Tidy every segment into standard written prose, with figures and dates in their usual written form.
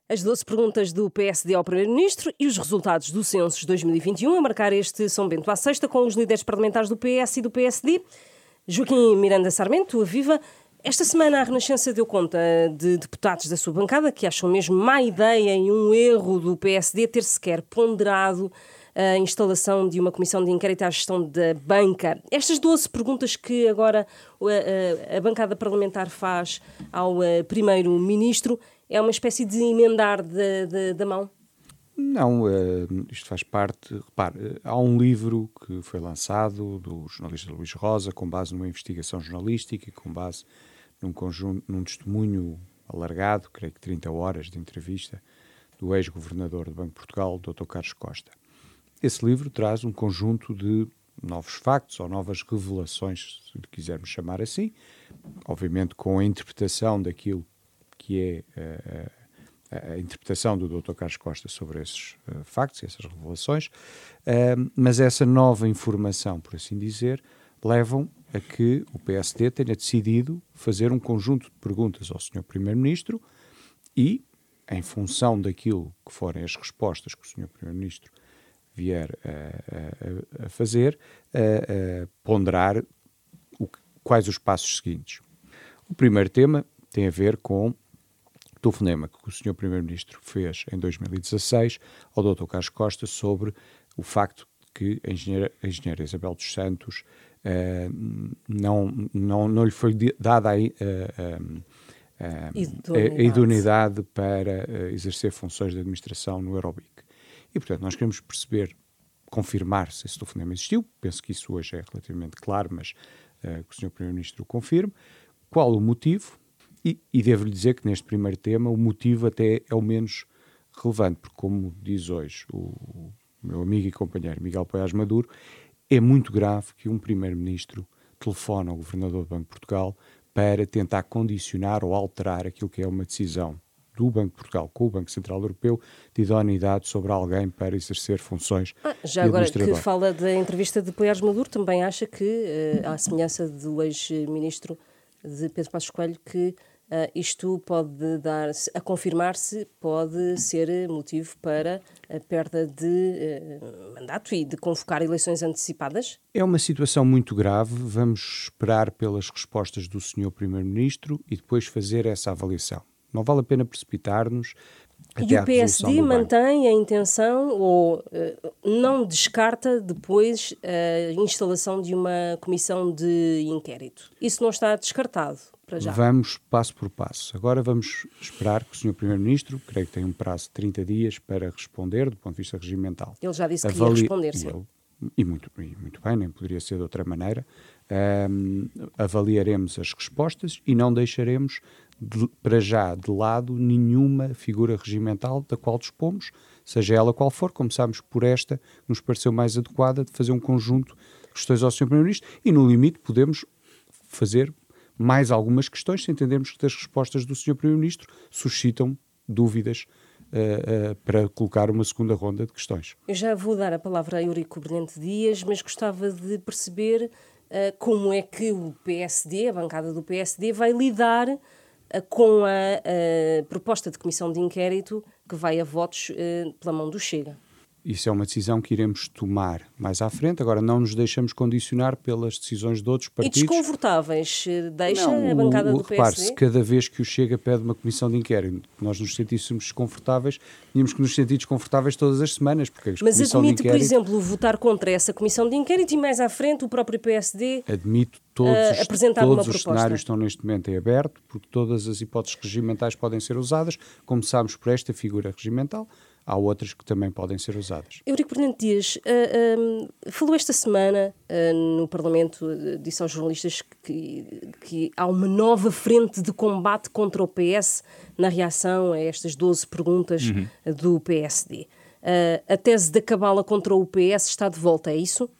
As 12 perguntas do PSD ao Primeiro-Ministro e os resultados do Censos 2021 a marcar este São Bento à Sexta com os líderes parlamentares do PS e do PSD. Joaquim Miranda Sarmento, a Viva. Esta semana a Renascença deu conta de deputados da sua bancada que acham mesmo má ideia e um erro do PSD ter sequer ponderado a instalação de uma comissão de inquérito à gestão da banca. Estas 12 perguntas que agora a bancada parlamentar faz ao Primeiro-Ministro é uma espécie de emendar da mão? Não, isto faz parte... Repare, há um livro que foi lançado do jornalista Luís Rosa com base numa investigação jornalística e com base num testemunho alargado, creio que 30 horas de entrevista, do ex-governador do Banco de Portugal, Dr. Carlos Costa. Esse livro traz um conjunto de novos factos ou novas revelações, se lhe quisermos chamar assim, obviamente com a interpretação daquilo que é a interpretação do Dr. Carlos Costa sobre esses factos e essas revelações, mas essa nova informação, por assim dizer, levam a que o PSD tenha decidido fazer um conjunto de perguntas ao Sr. Primeiro-Ministro e, em função daquilo que forem as respostas que o Sr. Primeiro-Ministro vier a fazer, ponderar quais os passos seguintes. O primeiro tema tem a ver com o telefonema que o Sr. Primeiro-Ministro fez em 2016 ao Dr. Carlos Costa sobre o facto de que a engenheira Isabel dos Santos não lhe foi dada a idoneidade para exercer funções de administração no Eurobic. E, portanto, nós queremos perceber, confirmar se esse telefonema existiu, penso que isso hoje é relativamente claro, mas que o Sr. Primeiro-Ministro o confirme, qual o motivo, e devo-lhe dizer que neste primeiro tema o motivo até é o menos relevante, porque como diz hoje o meu amigo e companheiro Miguel Poiás Maduro, é muito grave que um Primeiro-Ministro telefone ao Governador do Banco de Portugal para tentar condicionar ou alterar aquilo que é uma decisão do Banco de Portugal com o Banco Central Europeu de idoneidade sobre alguém para exercer funções já agora que fala da entrevista de Poiás Maduro, também acha que, à semelhança do ex-ministro de Pedro Passos Coelho, que isto pode dar, a confirmar-se, pode ser motivo para a perda de mandato e de convocar eleições antecipadas? É uma situação muito grave, vamos esperar pelas respostas do Sr. Primeiro-Ministro e depois fazer essa avaliação. Não vale a pena precipitar-nos até à resolução do banco. E o PSD mantém a intenção ou não descarta depois a instalação de uma comissão de inquérito? Isso não está descartado para já? Vamos passo por passo. Agora vamos esperar que o Sr. Primeiro-Ministro, creio que tem um prazo de 30 dias para responder do ponto de vista regimental. Ele já disse que ia responder, sim. E muito bem, nem poderia ser de outra maneira. Avaliaremos as respostas e não deixaremos para já de lado nenhuma figura regimental da qual dispomos, seja ela qual for. Começámos por esta, nos pareceu mais adequada de fazer um conjunto de questões ao Sr. Primeiro-Ministro e no limite podemos fazer mais algumas questões se entendermos que as respostas do Sr. Primeiro-Ministro suscitam dúvidas para colocar uma segunda ronda de questões. Eu já vou dar a palavra a Eurico Bernente Dias, mas gostava de perceber como é que o PSD, a bancada do PSD, vai lidar com a proposta de comissão de inquérito que vai a votos pela mão do Chega. Isso é uma decisão que iremos tomar mais à frente. Agora, não nos deixamos condicionar pelas decisões de outros partidos. E desconfortáveis? Deixa a bancada do PSD? Repare-se, cada vez que o Chega pede uma comissão de inquérito, nós nos sentíssemos desconfortáveis, tínhamos que nos sentir desconfortáveis todas as semanas. Porque mas admite, por exemplo, votar contra essa comissão de inquérito e mais à frente o próprio PSD admito apresentar todos uma os proposta? cenários estão neste momento em aberto, porque todas as hipóteses regimentais podem ser usadas. Começámos por esta figura regimental. Há outras que também podem ser usadas. Eurico Bernente Dias falou esta semana no Parlamento, disse aos jornalistas que há uma nova frente de combate contra o PS na reação a estas 12 perguntas do PSD. A tese da cabala contra o PS está de volta, é isso?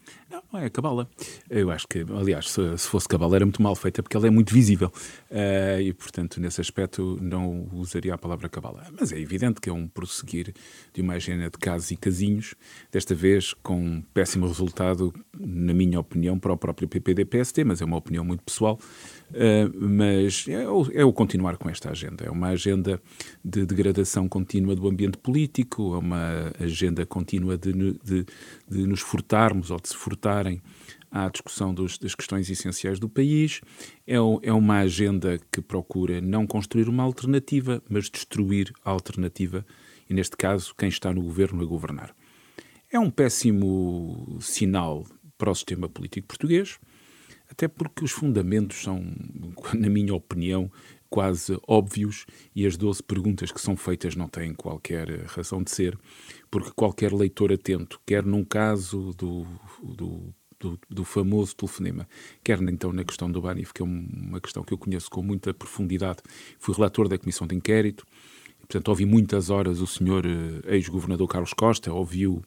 Não, não é a cabala. Eu acho que, aliás, se fosse cabala era muito mal feita porque ela é muito visível. E, portanto, nesse aspecto não usaria a palavra cabala. Mas é evidente que é um prosseguir de uma agenda de casos e casinhos, desta vez com um péssimo resultado, na minha opinião, para o próprio PPD-PSD, mas é uma opinião muito pessoal. Mas é o continuar com esta agenda. É uma agenda de degradação contínua do ambiente político, é uma agenda contínua de nos furtarmos ou de se furtarem à discussão das questões essenciais do país. É uma agenda que procura não construir uma alternativa, mas destruir a alternativa, e neste caso quem está no governo a governar. É um péssimo sinal para o sistema político português, até porque os fundamentos são, na minha opinião, quase óbvios, e as 12 perguntas que são feitas não têm qualquer razão de ser, porque qualquer leitor atento, quer num caso do famoso telefonema, quer então na questão do Banif, que é uma questão que eu conheço com muita profundidade, fui relator da Comissão de Inquérito, e, portanto ouvi muitas horas o senhor ex-governador Carlos Costa, ouviu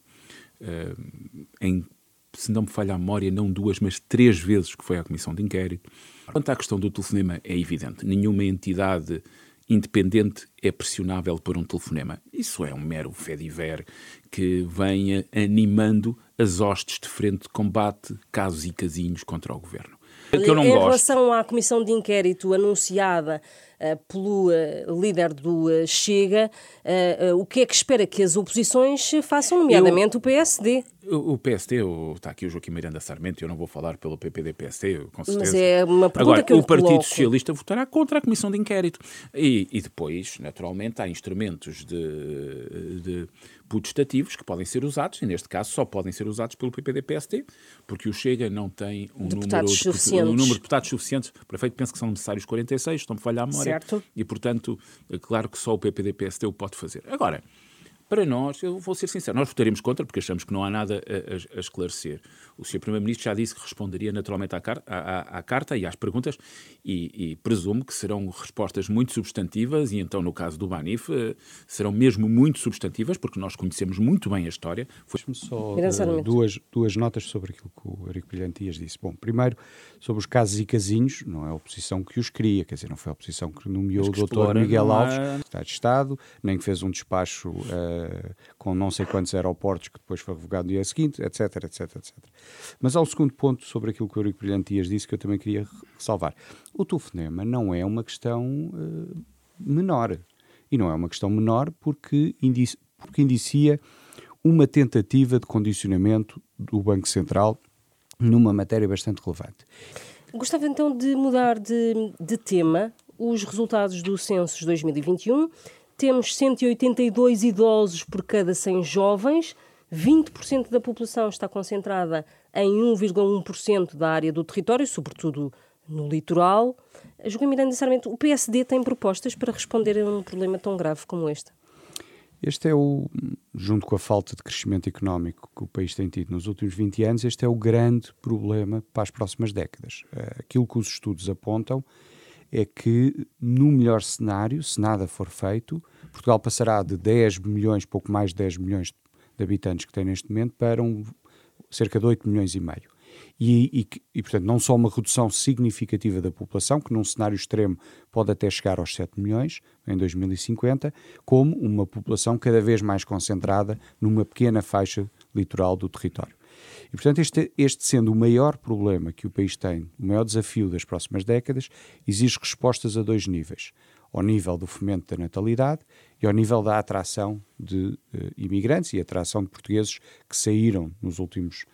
se não me falha a memória, não 2, mas 3 vezes que foi à Comissão de Inquérito. Quanto à questão do telefonema, é evidente. Nenhuma entidade independente é pressionável por um telefonema. Isso é um mero fediver que vem animando as hostes de frente de combate, casos e casinhos contra o governo. Que eu não gosto. Relação à Comissão de Inquérito anunciada pelo líder do Chega, o que é que espera que as oposições façam, nomeadamente o PSD? O PSD, está aqui o Joaquim Miranda Sarmento, eu não vou falar pelo PPD-PSD, com certeza. Mas é uma pergunta agora, que eu o Partido coloco. Socialista votará contra a Comissão de Inquérito. E depois, naturalmente, há instrumentos putestativos que podem ser usados, e neste caso só podem ser usados pelo PPD-PSD, porque o Chega não tem um número de deputados suficientes. Para efeito, penso que são necessários 46, estão-me a falhar a memória. Certo. E, portanto, é claro que só o PPD-PSD o pode fazer. Agora, para nós, eu vou ser sincero, nós votaremos contra porque achamos que não há nada a esclarecer. O Sr. Primeiro-Ministro já disse que responderia naturalmente à carta e às perguntas e presumo que serão respostas muito substantivas e então, no caso do Banif, serão mesmo muito substantivas porque nós conhecemos muito bem a história. Deixe-me só duas notas sobre aquilo que o Eurico Brilhante Dias disse. Bom, primeiro, sobre os casos e casinhos, não é a oposição que os cria, quer dizer, não foi a oposição que nomeou o Dr. Miguel Alves, Secretário de Estado, nem que fez um despacho com não sei quantos aeroportos que depois foi revogado no dia seguinte, etc, etc, etc. Mas há um segundo ponto sobre aquilo que o Eurico Brilhante Dias disse que eu também queria ressalvar. O telefonema não é uma questão menor. E não é uma questão menor porque indicia uma tentativa de condicionamento do Banco Central numa matéria bastante relevante. Gostava então de mudar de tema. Os resultados do censo de 2021. Temos 182 idosos por cada 100 jovens, 20% da população está concentrada em 1,1% da área do território, sobretudo no litoral. Joaquim Miranda Sarmento, o PSD tem propostas para responder a um problema tão grave como este? Este é junto com a falta de crescimento económico que o país tem tido nos últimos 20 anos, este é o grande problema para as próximas décadas. Aquilo que os estudos apontam é que, no melhor cenário, se nada for feito, Portugal passará de 10 milhões, pouco mais de 10 milhões de habitantes que tem neste momento, para cerca de 8 milhões e meio. E, portanto, não só uma redução significativa da população, que num cenário extremo pode até chegar aos 7 milhões em 2050, como uma população cada vez mais concentrada numa pequena faixa litoral do território. E, portanto, este sendo o maior problema que o país tem, o maior desafio das próximas décadas, exige respostas a 2 níveis. Ao nível do fomento da natalidade e ao nível da atração de imigrantes e atração de portugueses que saíram nos últimos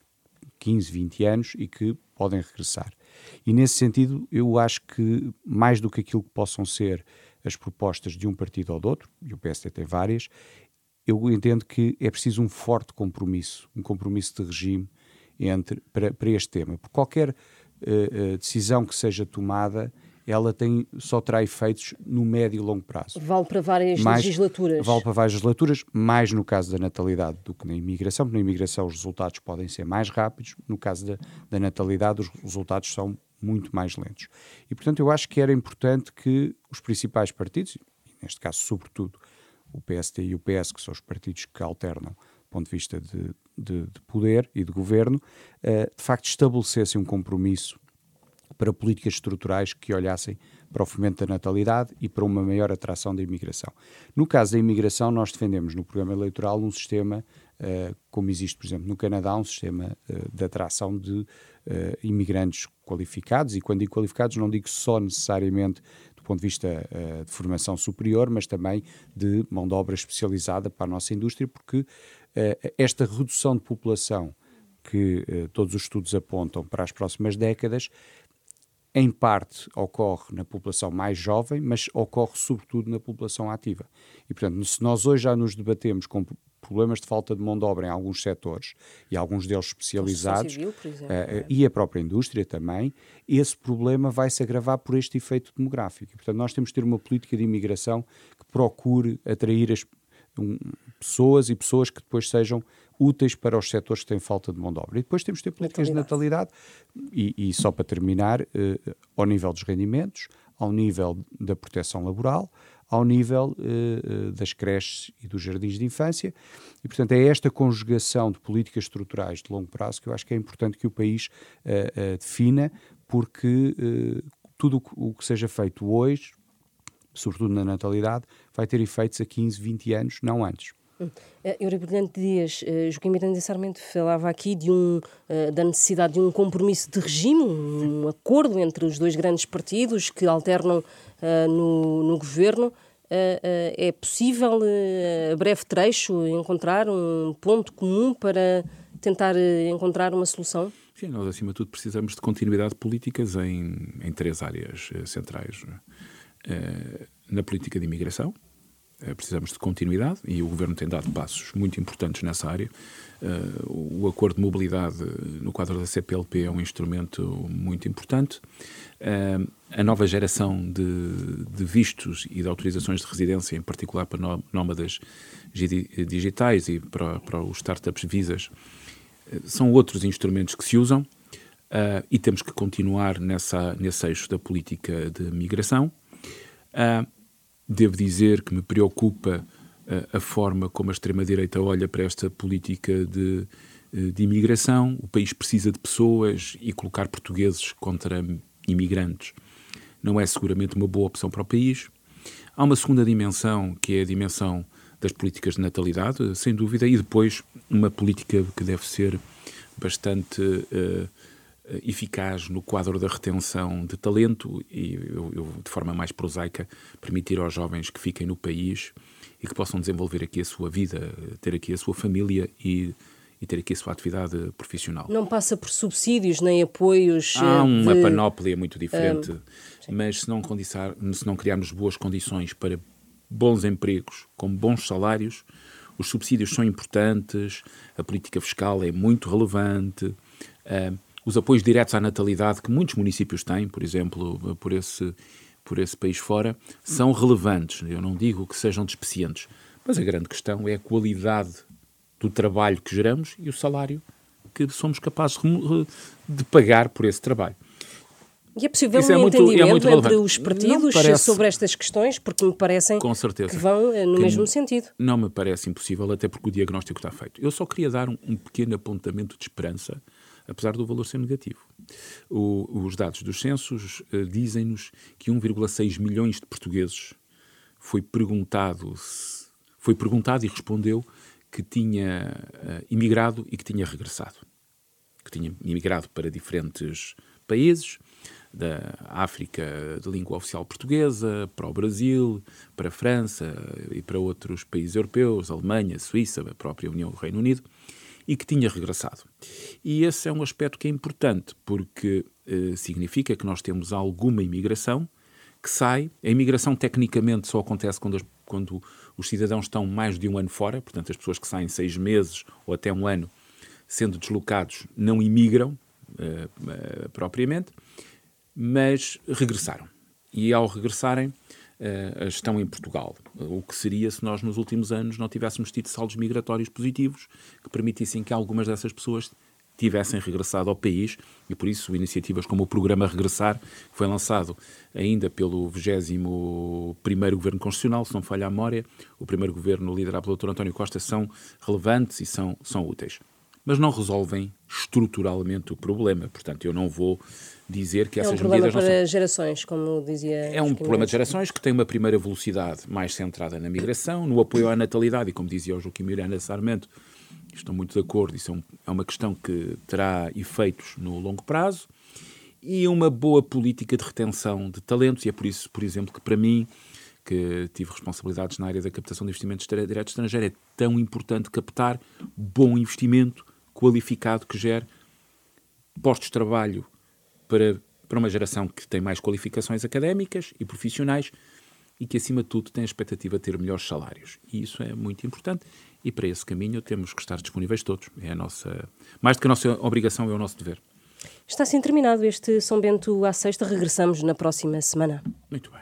15, 20 anos e que podem regressar. E, nesse sentido, eu acho que, mais do que aquilo que possam ser as propostas de um partido ou de outro, e o PSD tem várias, eu entendo que é preciso um forte compromisso, um compromisso de regime para este tema. Porque qualquer decisão que seja tomada, ela só terá efeitos no médio e longo prazo. Vale para várias legislaturas. Vale para várias legislaturas, mais no caso da natalidade do que na imigração, porque na imigração os resultados podem ser mais rápidos, no caso da natalidade os resultados são muito mais lentos. E, portanto, eu acho que era importante que os principais partidos, e neste caso, sobretudo, o PSD e o PS, que são os partidos que alternam ponto de vista de poder e de governo, de facto estabelecessem um compromisso para políticas estruturais que olhassem para o fomento da natalidade e para uma maior atração da imigração. No caso da imigração, nós defendemos no programa eleitoral um sistema, como existe, por exemplo, no Canadá, um sistema de atração de imigrantes qualificados, e quando digo qualificados não digo só necessariamente do ponto de vista de formação superior, mas também de mão de obra especializada para a nossa indústria, porque esta redução de população que todos os estudos apontam para as próximas décadas, em parte ocorre na população mais jovem, mas ocorre sobretudo na população ativa. E, portanto, se nós hoje já nos debatemos com problemas de falta de mão de obra em alguns setores, e alguns deles especializados, civil, por exemplo, e a própria indústria também, esse problema vai se agravar por este efeito demográfico. E, portanto, nós temos de ter uma política de imigração que procure atrair pessoas que depois sejam úteis para os setores que têm falta de mão de obra. E depois temos de ter políticas de natalidade e só para terminar, ao nível dos rendimentos, ao nível da proteção laboral, ao nível das creches e dos jardins de infância. E, portanto, é esta conjugação de políticas estruturais de longo prazo que eu acho que é importante que o país defina, porque tudo o que seja feito hoje, sobretudo na natalidade, vai ter efeitos a 15, 20 anos, não antes. Eurobrilhante Dias, Joaquim Miranda Sarmento falava aqui da necessidade de um compromisso de regime, um acordo entre os dois grandes partidos que alternam no governo. É possível, a breve trecho, encontrar um ponto comum para tentar encontrar uma solução? Sim, nós, acima de tudo, precisamos de continuidade de políticas em 3 áreas centrais. Na política de imigração, precisamos de continuidade e o Governo tem dado passos muito importantes nessa área. O acordo de mobilidade no quadro da CPLP é um instrumento muito importante. A nova geração de vistos e de autorizações de residência, em particular para nómadas digitais e para os startups visas, são outros instrumentos que se usam e temos que continuar nesse eixo da política de migração. Devo dizer que me preocupa a forma como a extrema-direita olha para esta política de imigração. O país precisa de pessoas e colocar portugueses contra imigrantes não é seguramente uma boa opção para o país. Há uma segunda dimensão, que é a dimensão das políticas de natalidade, sem dúvida, e depois uma política que deve ser bastante eficaz no quadro da retenção de talento e, eu, de forma mais prosaica, permitir aos jovens que fiquem no país e que possam desenvolver aqui a sua vida, ter aqui a sua família e ter aqui a sua atividade profissional. Não passa por subsídios nem apoios? Há uma panóplia muito diferente, mas se não criarmos boas condições para bons empregos, com bons salários, os subsídios são importantes, a política fiscal é muito relevante, os apoios diretos à natalidade que muitos municípios têm, por exemplo, por esse país fora, são relevantes. Eu não digo que sejam despecientes, mas a grande questão é a qualidade do trabalho que geramos e o salário que somos capazes de pagar por esse trabalho. E é possível um entendimento entre os partidos sobre estas questões, porque me parecem que vão no mesmo sentido. Não me parece impossível, até porque o diagnóstico está feito. Eu só queria dar um pequeno apontamento de esperança, apesar do valor ser negativo. Os dados dos censos dizem-nos que 1,6 milhões de portugueses foi perguntado e respondeu que tinha imigrado e que tinha regressado. Que tinha imigrado para diferentes países, da África de língua oficial portuguesa, para o Brasil, para a França e para outros países europeus, Alemanha, Suíça, a própria União do Reino Unido, e que tinha regressado. E esse é um aspecto que é importante, porque significa que nós temos alguma imigração que sai. A imigração tecnicamente só acontece quando os cidadãos estão mais de um ano fora, portanto as pessoas que saem 6 meses ou até um ano sendo deslocados não imigram propriamente, mas regressaram. E ao regressarem estão em Portugal. O que seria se nós nos últimos anos não tivéssemos tido saldos migratórios positivos que permitissem que algumas dessas pessoas tivessem regressado ao país, e por isso iniciativas como o Programa Regressar, que foi lançado ainda pelo 21º Governo Constitucional, se não me falha a memória, o primeiro governo liderado pelo Dr. António Costa, são relevantes e são úteis. Mas não resolvem estruturalmente o problema. Portanto, eu não vou dizer que essas medidas não são... É um problema para gerações, como dizia... É um problema de gerações que tem uma primeira velocidade mais centrada na migração, no apoio à natalidade, e como dizia o Joaquim Miranda Sarmento, estou muito de acordo, isso é uma questão que terá efeitos no longo prazo, e uma boa política de retenção de talentos, e é por isso, por exemplo, que para mim, que tive responsabilidades na área da captação de investimentos direto estrangeiro, é tão importante captar bom investimento qualificado que gere postos de trabalho para uma geração que tem mais qualificações académicas e profissionais e que, acima de tudo, tem a expectativa de ter melhores salários. E isso é muito importante e, para esse caminho, temos que estar disponíveis todos. Mais do que a nossa obrigação, é o nosso dever. Está assim terminado este São Bento à Sexta. Regressamos na próxima semana. Muito bem.